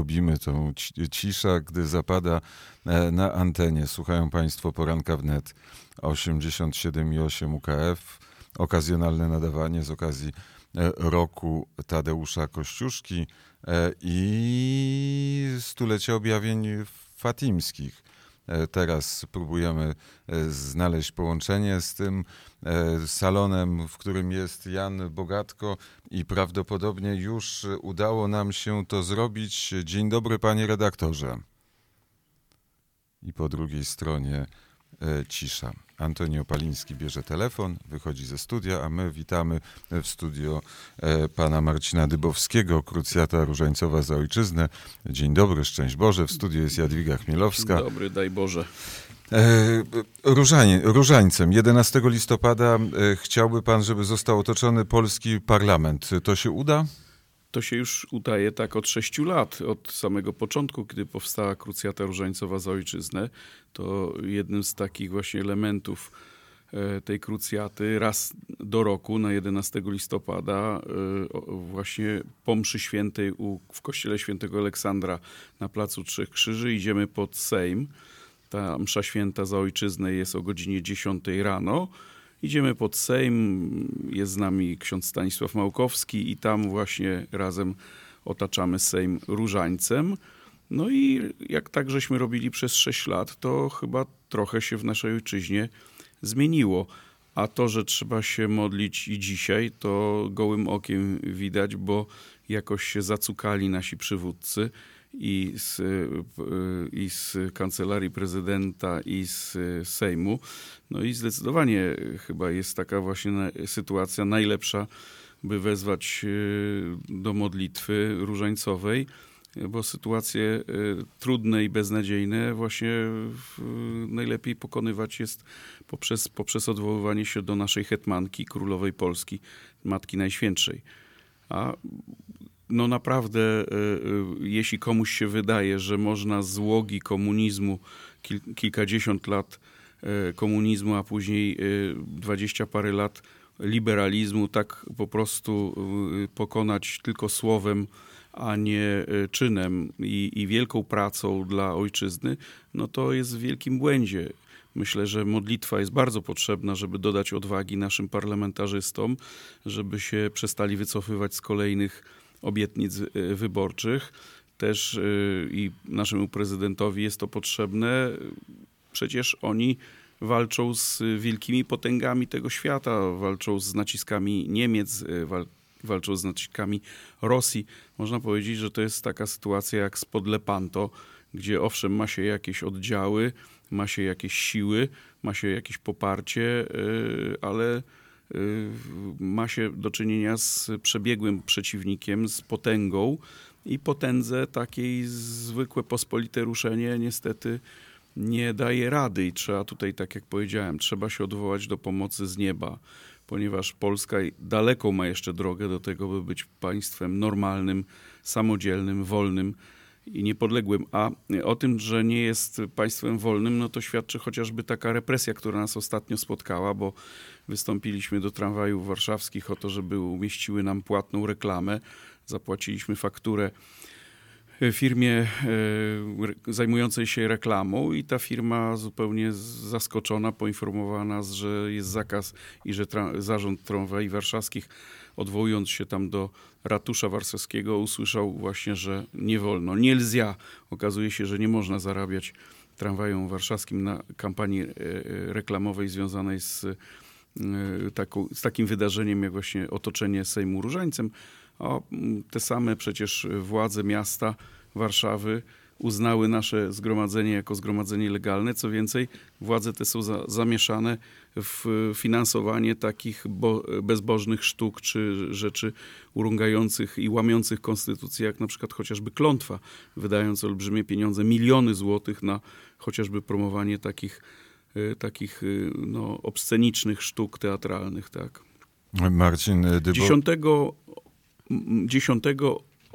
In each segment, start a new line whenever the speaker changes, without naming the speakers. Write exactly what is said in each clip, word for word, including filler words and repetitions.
lubimy tą cisza, gdy zapada na antenie. Słuchają Państwo Poranka Wnet osiemdziesiąt siedem i osiem U K F. Okazjonalne nadawanie z okazji roku Tadeusza Kościuszki i stulecia objawień fatimskich. Teraz próbujemy znaleźć połączenie z tym salonem, w którym jest Jan Bogatko i prawdopodobnie już udało nam się to zrobić. Dzień dobry, panie redaktorze. I po drugiej stronie cisza. Antoni Opaliński bierze telefon, wychodzi ze studia, a my witamy w studio pana Marcina Dybowskiego, krucjata różańcowa za ojczyznę. Dzień dobry, szczęść Boże. W studiu jest Jadwiga Chmielowska.
Dzień dobry, daj Boże.
Różań, Różańcem. jedenastego listopada chciałby pan, żeby został otoczony polski parlament. To się uda?
To się już udaje tak od sześciu lat, od samego początku, kiedy powstała krucjata różańcowa za ojczyznę. To jednym z takich właśnie elementów tej krucjaty raz do roku na jedenastego listopada właśnie po mszy świętej w kościele świętego Aleksandra na placu Trzech Krzyży idziemy pod Sejm. Ta msza święta za ojczyznę jest o godzinie dziesiątej rano. Idziemy pod Sejm, jest z nami ksiądz Stanisław Małkowski i tam właśnie razem otaczamy Sejm różańcem. No i jak tak żeśmy robili przez sześć lat, to chyba trochę się w naszej ojczyźnie zmieniło. A to, że trzeba się modlić i dzisiaj, to gołym okiem widać, bo jakoś się zacukali nasi przywódcy i z, i z kancelarii prezydenta, i z Sejmu. No i zdecydowanie chyba jest taka właśnie sytuacja najlepsza, by wezwać do modlitwy różańcowej, bo sytuacje trudne i beznadziejne właśnie najlepiej pokonywać jest poprzez, poprzez odwoływanie się do naszej hetmanki, królowej Polski, Matki Najświętszej. A no naprawdę, jeśli komuś się wydaje, że można z łogi komunizmu, kil, kilkadziesiąt lat komunizmu, a później dwadzieścia parę lat liberalizmu, tak po prostu pokonać tylko słowem, a nie czynem i, i wielką pracą dla ojczyzny, no to jest w wielkim błędzie. Myślę, że modlitwa jest bardzo potrzebna, żeby dodać odwagi naszym parlamentarzystom, żeby się przestali wycofywać z kolejnych obietnic wyborczych. Też i naszemu prezydentowi jest to potrzebne. Przecież oni walczą z wielkimi potęgami tego świata, walczą z naciskami Niemiec, wal, walczą z naciskami Rosji. Można powiedzieć, że to jest taka sytuacja jak spod Lepanto, gdzie owszem ma się jakieś oddziały, ma się jakieś siły, ma się jakieś poparcie, ale ma się do czynienia z przebiegłym przeciwnikiem, z potęgą i potędze takiej zwykłe pospolite ruszenie niestety nie daje rady i trzeba tutaj, tak jak powiedziałem, trzeba się odwołać do pomocy z nieba, ponieważ Polska daleką ma jeszcze drogę do tego, by być państwem normalnym, samodzielnym, wolnym i niepodległym. A o tym, że nie jest państwem wolnym, no to świadczy chociażby taka represja, która nas ostatnio spotkała, bo wystąpiliśmy do tramwajów warszawskich o to, żeby umieściły nam płatną reklamę. Zapłaciliśmy fakturę firmie zajmującej się reklamą i ta firma zupełnie zaskoczona poinformowała nas, że jest zakaz i że tra- zarząd tramwajów warszawskich, odwołując się tam do ratusza warszawskiego, usłyszał właśnie, że nie wolno. Nie lzia. Okazuje się, że nie można zarabiać tramwajom warszawskim na kampanii reklamowej związanej z, taką, z takim wydarzeniem jak właśnie otoczenie Sejmu różańcem. A te same przecież władze miasta Warszawy uznały nasze zgromadzenie jako zgromadzenie legalne. Co więcej, władze te są za, zamieszane w finansowanie takich bo, bezbożnych sztuk czy rzeczy urągających i łamiących konstytucję, jak na przykład chociażby klątwa, wydając olbrzymie pieniądze, miliony złotych na chociażby promowanie takich, takich no, obscenicznych sztuk teatralnych. Tak.
Marcin Dybo...
dziesiątego dziesiątego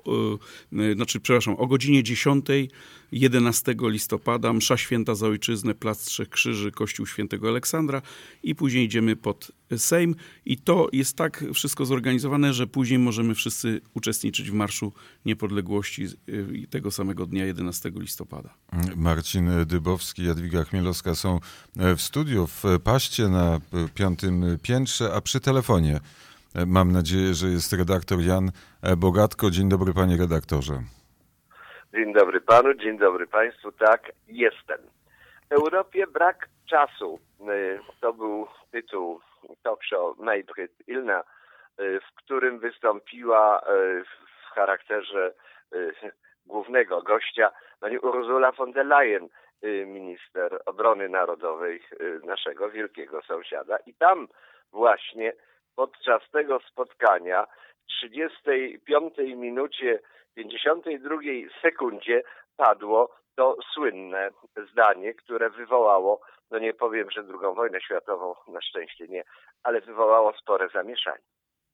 znaczy, przepraszam, o godzinie dziesiątej jedenastego listopada msza święta za ojczyznę, Plac Trzech Krzyży, Kościół Świętego Aleksandra i później idziemy pod Sejm i to jest tak wszystko zorganizowane, że później możemy wszyscy uczestniczyć w Marszu Niepodległości tego samego dnia, jedenastego listopada.
Marcin Dybowski, Jadwiga Chmielowska są w studiu w Paście na piątym piętrze, a przy telefonie mam nadzieję, że jest redaktor Jan Bogatko. Dzień dobry, panie redaktorze.
Dzień dobry panu, dzień dobry państwu. Tak, jestem. Europie brak czasu. To był tytuł talk show Maybrit Illner, w którym wystąpiła w charakterze głównego gościa pani Ursula von der Leyen, minister obrony narodowej naszego wielkiego sąsiada. I tam właśnie podczas tego spotkania w trzydziestej piątej minucie, pięćdziesiątej drugiej sekundzie padło to słynne zdanie, które wywołało, no nie powiem, że drugą wojnę światową, na szczęście nie, ale wywołało spore zamieszanie.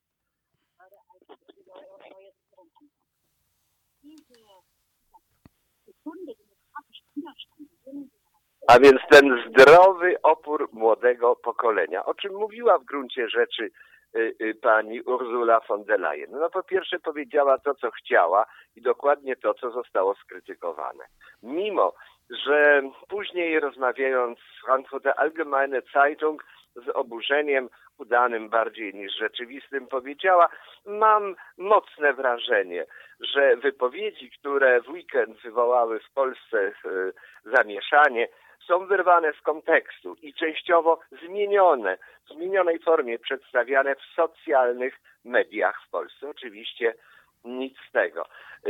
A więc ten zdrowy opór młodego pokolenia, o czym mówiła w gruncie rzeczy y, y, pani Ursula von der Leyen. No po pierwsze powiedziała to, co chciała i dokładnie to, co zostało skrytykowane. Mimo, że później rozmawiając z Frankfurter Allgemeine Zeitung z oburzeniem udanym bardziej niż rzeczywistym powiedziała, mam mocne wrażenie, że wypowiedzi, które w weekend wywołały w Polsce y, zamieszanie, są wyrwane z kontekstu i częściowo zmienione, w zmienionej formie przedstawiane w socjalnych mediach w Polsce. Oczywiście nic z tego.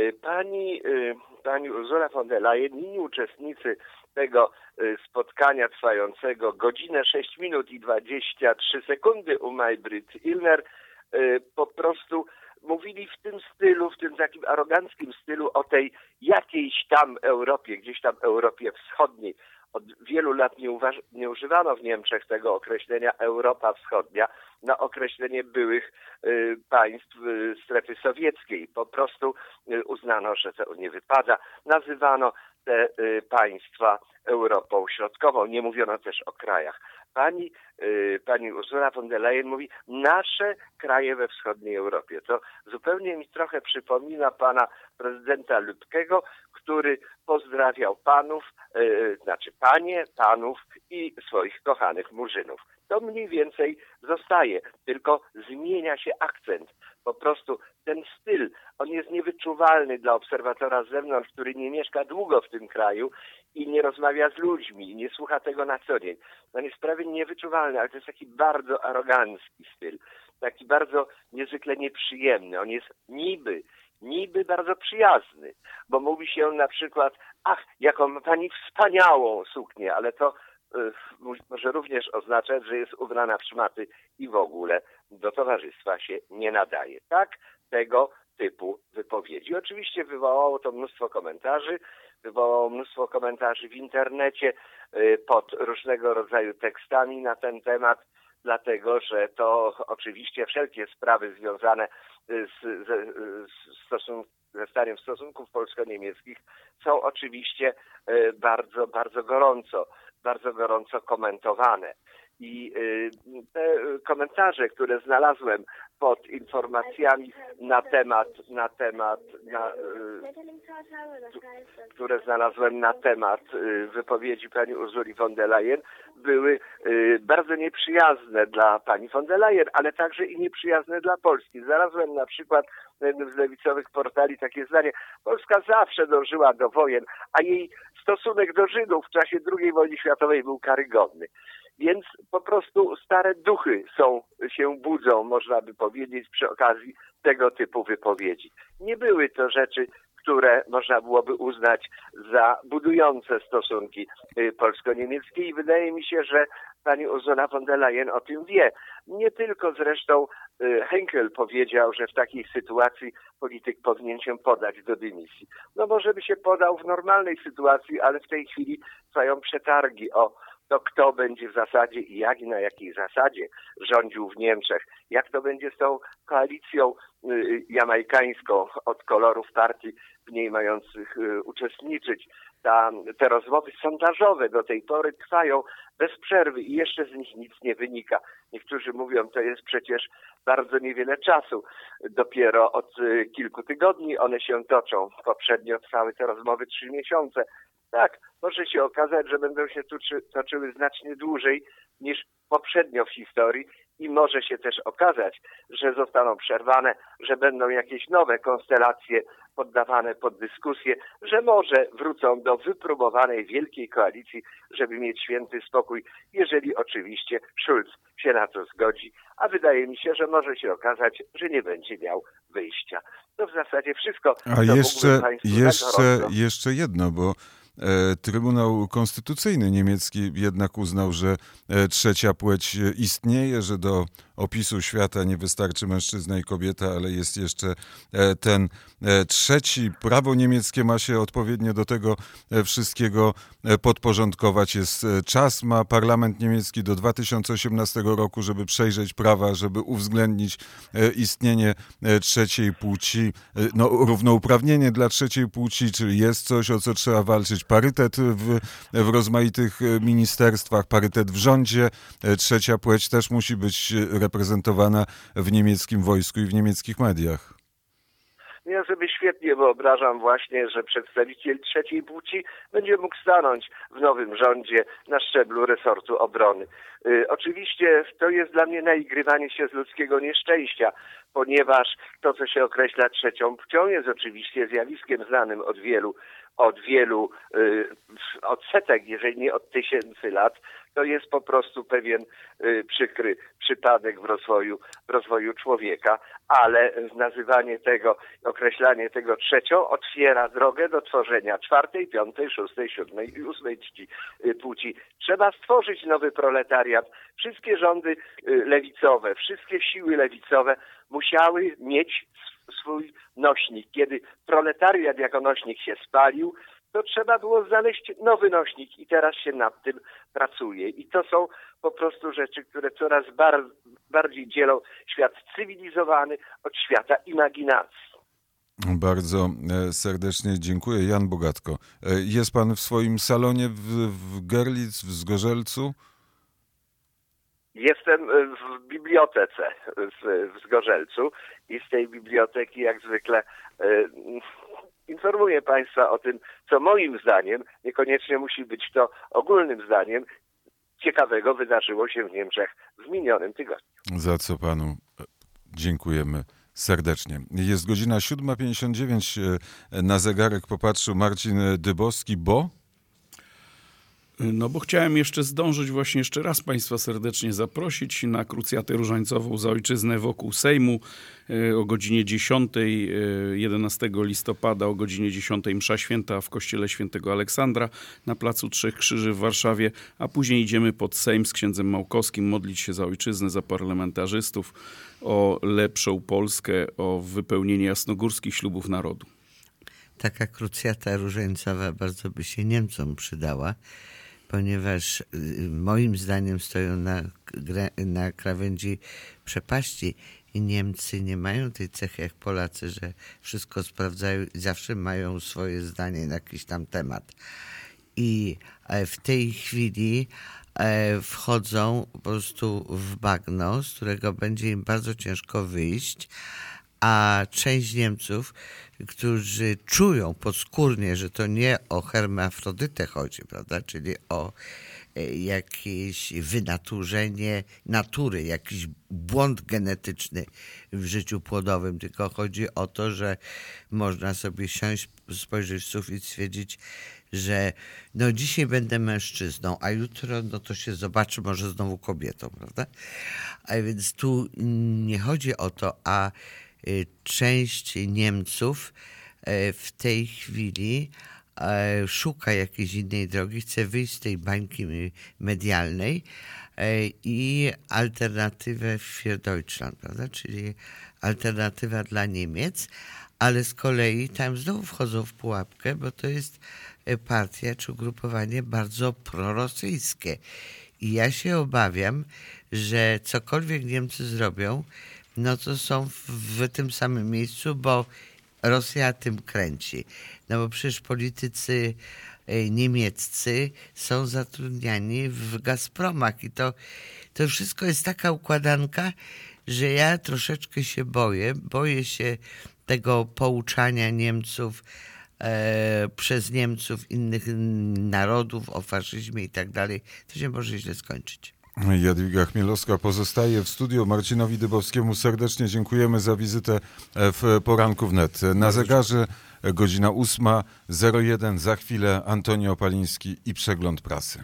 Pani, pani Ursula von der Leyen, inni uczestnicy tego spotkania trwającego godzinę sześć minut i dwadzieścia trzy sekundy u Maybrit Illner po prostu mówili w tym stylu, w tym takim aroganckim stylu o tej jakiejś tam Europie, gdzieś tam Europie Wschodniej. Od wielu lat nie, uważ- nie używano w Niemczech tego określenia Europa Wschodnia na określenie byłych y, państw y, strefy sowieckiej. Po prostu y, uznano, że to nie wypada. Nazywano te y, państwa Europą Środkową. Nie mówiono też o krajach. Pani, y, pani Ursula von der Leyen mówi nasze kraje we wschodniej Europie. To zupełnie mi trochę przypomina pana prezydenta Lübkego, który pozdrawiał panów, y, znaczy panie, panów i swoich kochanych murzynów. To mniej więcej zostaje, tylko zmienia się akcent. Po prostu ten styl, on jest niewyczuwalny dla obserwatora z zewnątrz, który nie mieszka długo w tym kraju i nie rozmawia z ludźmi i nie słucha tego na co dzień. On jest prawie niewyczuwalny, ale to jest taki bardzo arogancki styl, taki bardzo niezwykle nieprzyjemny. On jest niby, niby bardzo przyjazny, bo mówi się na przykład, ach, jaką ma pani wspaniałą suknię, ale to może również oznaczać, że jest ubrana w szmaty i w ogóle do towarzystwa się nie nadaje. Tak tego typu wypowiedzi. Oczywiście wywołało to mnóstwo komentarzy, wywołało mnóstwo komentarzy w internecie pod różnego rodzaju tekstami na ten temat, dlatego że to oczywiście wszelkie sprawy związane z, z, z stosunkiem ze staniem stosunków polsko-niemieckich są oczywiście bardzo, bardzo gorąco, bardzo gorąco komentowane. I te komentarze, które znalazłem pod informacjami na temat, na temat, na, które znalazłem na temat wypowiedzi pani Ursuli von der Leyen, były bardzo nieprzyjazne dla pani von der Leyen, ale także i nieprzyjazne dla Polski. Znalazłem na przykład na jednym z lewicowych portali takie zdanie: Polska zawsze dążyła do wojen, a jej stosunek do Żydów w czasie drugiej wojny światowej był karygodny. Więc po prostu stare duchy są, się budzą, można by powiedzieć, przy okazji tego typu wypowiedzi. Nie były to rzeczy, które można byłoby uznać za budujące stosunki polsko-niemieckie i wydaje mi się, że pani Ursula von der Leyen o tym wie. Nie tylko zresztą Henkel powiedział, że w takiej sytuacji polityk powinien się podać do dymisji. No może by się podał w normalnej sytuacji, ale w tej chwili trwają przetargi o to, kto będzie w zasadzie i jak i na jakiej zasadzie rządził w Niemczech, jak to będzie z tą koalicją jamajkańską od kolorów partii w niej mających uczestniczyć. Ta, te rozmowy sondażowe do tej pory trwają bez przerwy i jeszcze z nich nic nie wynika. Niektórzy mówią, to jest przecież bardzo niewiele czasu. Dopiero od kilku tygodni one się toczą. Poprzednio trwały te rozmowy trzy miesiące. Tak, może się okazać, że będą się toczy, toczyły znacznie dłużej niż poprzednio w historii i może się też okazać, że zostaną przerwane, że będą jakieś nowe konstelacje poddawane pod dyskusję, że może wrócą do wypróbowanej wielkiej koalicji, żeby mieć święty spokój, jeżeli oczywiście Schulz się na to zgodzi, a wydaje mi się, że może się okazać, że nie będzie miał wyjścia. To w zasadzie wszystko.
A jeszcze, jeszcze, jeszcze jedno, bo Trybunał Konstytucyjny niemiecki jednak uznał, że trzecia płeć istnieje, że do opisu świata nie wystarczy mężczyzna i kobieta, ale jest jeszcze ten trzeci. Prawo niemieckie ma się odpowiednio do tego wszystkiego podporządkować. Jest czas, ma parlament niemiecki do dwa tysiące osiemnastego roku, żeby przejrzeć prawa, żeby uwzględnić istnienie trzeciej płci, no, równouprawnienie dla trzeciej płci, czyli jest coś, o co trzeba walczyć. Parytet w, w rozmaitych ministerstwach, parytet w rządzie. Trzecia płeć też musi być reprezentowana w niemieckim wojsku i w niemieckich mediach.
Ja sobie świetnie wyobrażam właśnie, że przedstawiciel trzeciej płci będzie mógł stanąć w nowym rządzie na szczeblu resortu obrony. Yy, oczywiście to jest dla mnie naigrywanie się z ludzkiego nieszczęścia, ponieważ to, co się określa trzecią płcią, jest oczywiście zjawiskiem znanym od wielu, od wielu yy, od setek, jeżeli nie od tysięcy lat. To jest po prostu pewien y, przykry przypadek w rozwoju, w rozwoju człowieka, ale nazywanie tego, określanie tego trzecią otwiera drogę do tworzenia czwartej, piątej, szóstej, siódmej i ósmej czci, y, płci. Trzeba stworzyć nowy proletariat. Wszystkie rządy y, lewicowe, wszystkie siły lewicowe musiały mieć swój nośnik. Kiedy proletariat jako nośnik się spalił, to trzeba było znaleźć nowy nośnik i teraz się nad tym pracuje. I to są po prostu rzeczy, które coraz bar- bardziej dzielą świat cywilizowany od świata imaginacji.
Bardzo serdecznie dziękuję. Jan Bogatko. Jest pan w swoim salonie w, w Görlitz, w Zgorzelcu?
Jestem w bibliotece w, w Zgorzelcu i z tej biblioteki jak zwykle y, informuję Państwa o tym, co moim zdaniem, niekoniecznie musi być to ogólnym zdaniem, ciekawego wydarzyło się w Niemczech w minionym tygodniu.
Za co panu dziękujemy serdecznie. Jest godzina siódma pięćdziesiąt dziewięć. Na zegarek popatrzył Marcin Dybowski, bo...
No bo chciałem jeszcze zdążyć właśnie jeszcze raz Państwa serdecznie zaprosić na krucjatę różańcową za ojczyznę wokół Sejmu o godzinie dziesiątej, jedenastego listopada o godzinie dziesiątej msza święta w kościele świętego Aleksandra na Placu Trzech Krzyży w Warszawie, a później idziemy pod Sejm z księdzem Małkowskim modlić się za ojczyznę, za parlamentarzystów, o lepszą Polskę, o wypełnienie jasnogórskich ślubów narodu.
Taka krucjata różańcowa bardzo by się Niemcom przydała, ponieważ moim zdaniem stoją na, na krawędzi przepaści i Niemcy nie mają tej cechy jak Polacy, że wszystko sprawdzają i zawsze mają swoje zdanie na jakiś tam temat. I w tej chwili wchodzą po prostu w bagno, z którego będzie im bardzo ciężko wyjść, a część Niemców, którzy czują podskórnie, że to nie o hermafrodytę chodzi, prawda, czyli o jakieś wynaturzenie natury, jakiś błąd genetyczny w życiu płodowym, tylko chodzi o to, że można sobie siąść, spojrzeć w sufit i stwierdzić, że no dzisiaj będę mężczyzną, a jutro no to się zobaczy może znowu kobietą, prawda? A więc tu nie chodzi o to, a część Niemców w tej chwili szuka jakiejś innej drogi, chce wyjść z tej bańki medialnej i alternatywę für Deutschland, prawda? Czyli alternatywa dla Niemiec, ale z kolei tam znowu wchodzą w pułapkę, bo to jest partia czy ugrupowanie bardzo prorosyjskie. I ja się obawiam, że cokolwiek Niemcy zrobią, no to są w, w tym samym miejscu, bo Rosja tym kręci. No bo przecież politycy niemieccy są zatrudniani w Gazpromach i to, to wszystko jest taka układanka, że ja troszeczkę się boję. Boję się tego pouczania Niemców e, przez Niemców innych narodów o faszyzmie i tak dalej. To się może źle skończyć.
Jadwiga Chmielowska pozostaje w studiu. Marcinowi Dybowskiemu serdecznie dziękujemy za wizytę w Poranku Wnet. Na zegarze godzina ósma zero jeden. Za chwilę Antoni Opaliński i przegląd prasy.